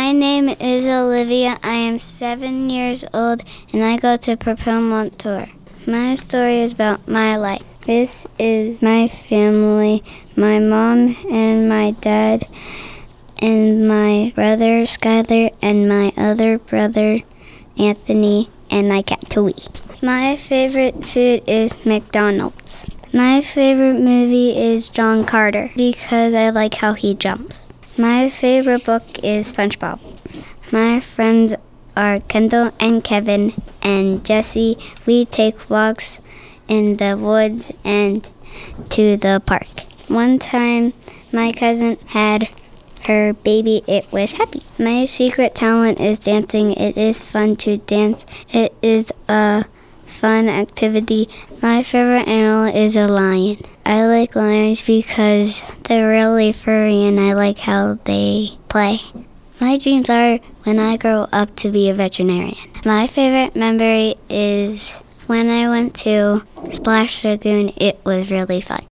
My name is Olivia. I am 7 years old and I go to Propel Montour. My story is about my life. This is my family, my mom and my dad and my brother Skylar and my other brother Anthony and my cat Tui. My favorite food is McDonald's. My favorite movie is John Carter because I like how he jumps. My favorite book is SpongeBob. My friends are Kendall and Kevin and Jesse. We take walks in the woods and to the park. One time my cousin had her baby. It was happy. My secret talent is dancing. It is fun to dance. It is a fun activity. My favorite animal is a lion. I like lions because they're really furry and I like how they play. My dreams are when I grow up to be a veterinarian. My favorite memory is when I went to Splash Lagoon. It was really fun.